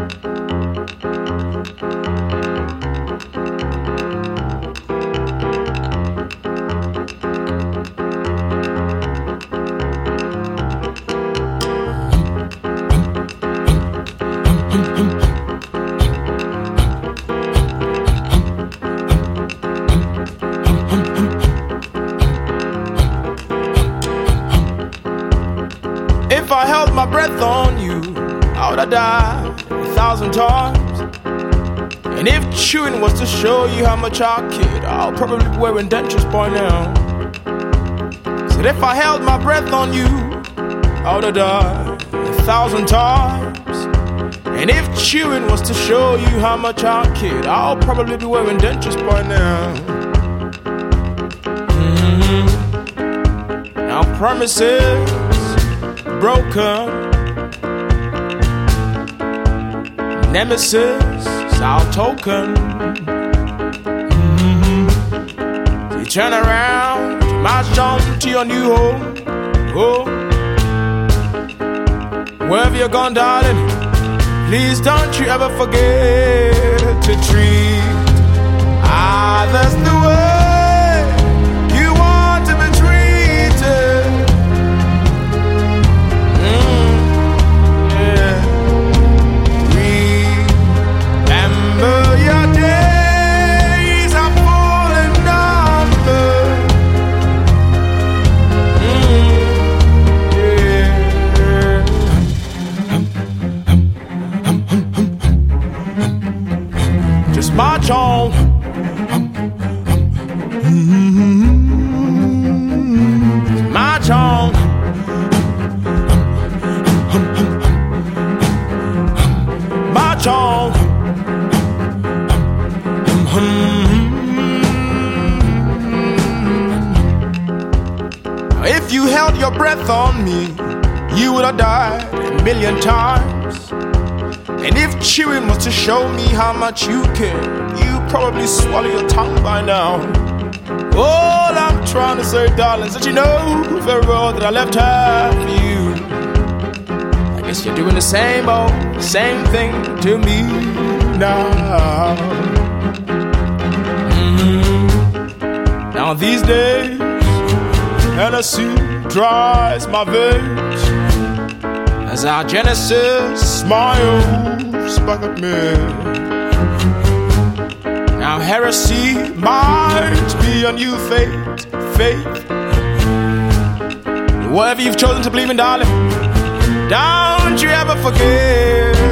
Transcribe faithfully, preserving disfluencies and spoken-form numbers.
If I held my breath on you, I would have died a thousand times. And if chewing was to show you how much I kid, I'll probably be wearing dentures by now. Said if I held my breath on you, I would have died a thousand times. And if chewing was to show you how much I kid, I'll probably be wearing dentures by now. Mm-hmm. Now promises broken, nemesis our token. Mm-hmm. You turn around, march on to your new home. Oh, wherever you're gone, darling, please don't you ever forget to treat others the way you want to be treated. Mm, yeah. Remember your days are full and numbered. Mm, yeah. Just march on. Mm-hmm. March on. March on. If you held your breath on me, you would have died a million times. And if chewing was to show me how much you care, you'd probably swallow your tongue by now. All I'm trying to say, darling, is that you know very well that I left half for you. I guess you're doing the same old, same thing to me now. Mm-hmm. Now these days, Hennessy dries my veins as our Genesis smiles back at me. Now heresy might be a new faith, faith. Whatever you've chosen to believe in, darling, don't you ever forget